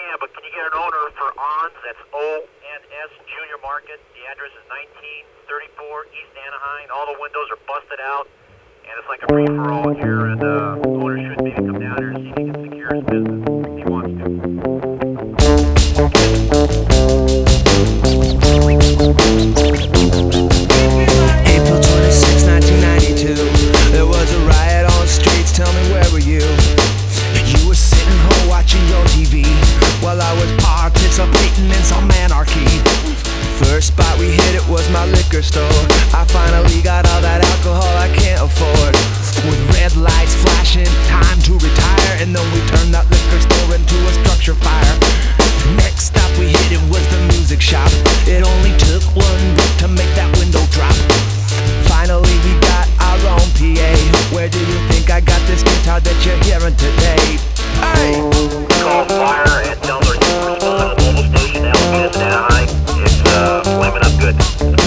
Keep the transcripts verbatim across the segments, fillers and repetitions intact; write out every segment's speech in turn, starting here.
am, but can you get an owner for O N S? That's O N S Junior Market. The address is nineteen thirty-four East Anaheim. All the windows are busted out, and it's like a free-for-all here, and uh, the owner should maybe come down here and see if he can secure his business if he wants to. April twenty-sixth, nineteen ninety-two. There was a riot on the streets. Tell me, where were you? You were sitting home watching your T V while I was participating in some anarchy. First spot we hit, it was my liquor store. I finally got all that alcohol I can't afford. With red lights flashing, time to retire, and then we turned that liquor store into a structure fire. Next stop we hit, it was the music shop. It only took one beat to make that window drop. Finally we got our own P A. Where do you think I got this guitar that you're hearing today? Hey! Call fire and tell them to respond to the mobile station, Alameda, Anaheim. It's uh, flaming up good.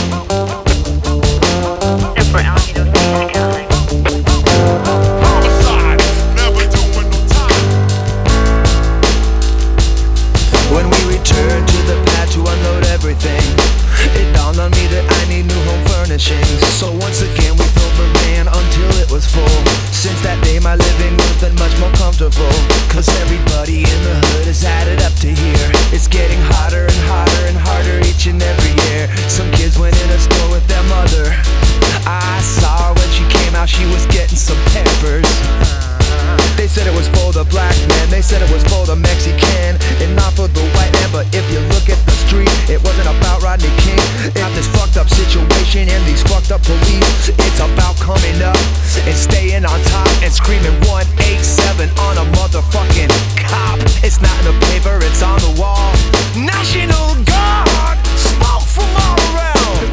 And for Alameda Station, Anaheim. Homicide, never doing no time. When we returned to the pad to unload everything, it dawned on me that I need new home furnishings. So once again we filled the van until it was full. Since that day my living room's been much more comfortable, cause everybody in the hood has added up to here. It's getting hotter and hotter and harder each and every year. Some kids went in a store with their mother. I saw her when she came out, she was getting some peppers. They said it was for the black man, they said it was for the Mexican, and not for the white man. But if you look at the street, it wasn't about Rodney King. It's not this fucked up situation and these fucked up police. It's about coming up and staying on top and screaming one eight seven on a motherfucking cop. It's not in the paper, it's on the wall. National Guard, smoke from all around.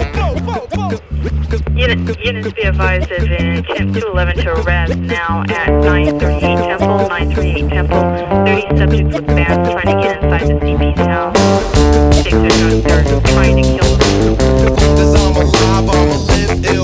Unit, units be advised of an attempt to eleven to arrest now at nine thirty-eight Temple, nine thirty-eight Temple. thirty subjects with bands trying to get inside the C B's house. Six are they're trying to kill them. Cause I'm alive, I'ma live ill.